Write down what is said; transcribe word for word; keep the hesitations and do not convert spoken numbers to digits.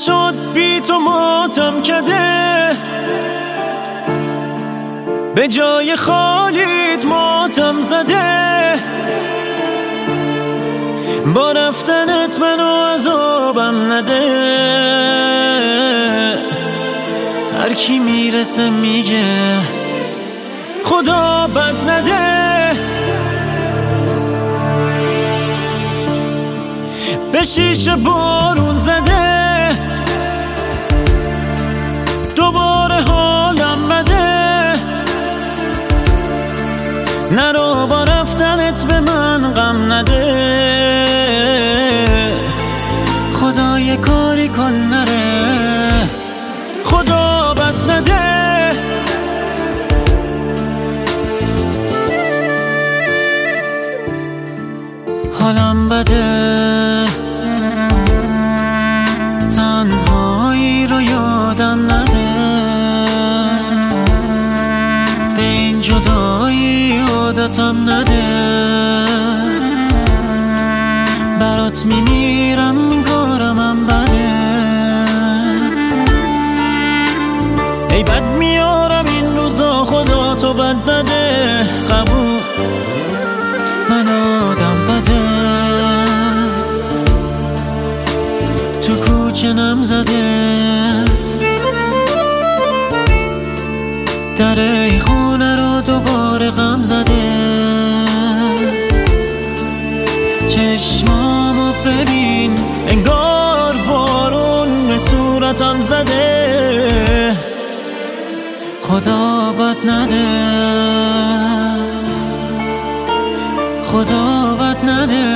نشد بی تو ماتم کده، به جای خالیت ماتم زده. با رفتنت منو عذابم نده. هر کی میرسه میگه خدا بد نده. به شیشه بارون زده، دوباره حالم بده. نرو با رفتنت به من غم نده. خدا یه کاری کن نره، خدا بد نده. حالم بده، تنهایی رو یادم نده. به این جدایی عادتم نده. برات میمیرم این کارم هم بده. ای بد میارم این روزا، خدا تو بد نده. قبول من آدم بده، تو کوچه نم زده. در ای خونه رو دوباره غم زده. چشمامو ببین انگار بارون به صورتم زده. خدا بد نده، خدا بد نده.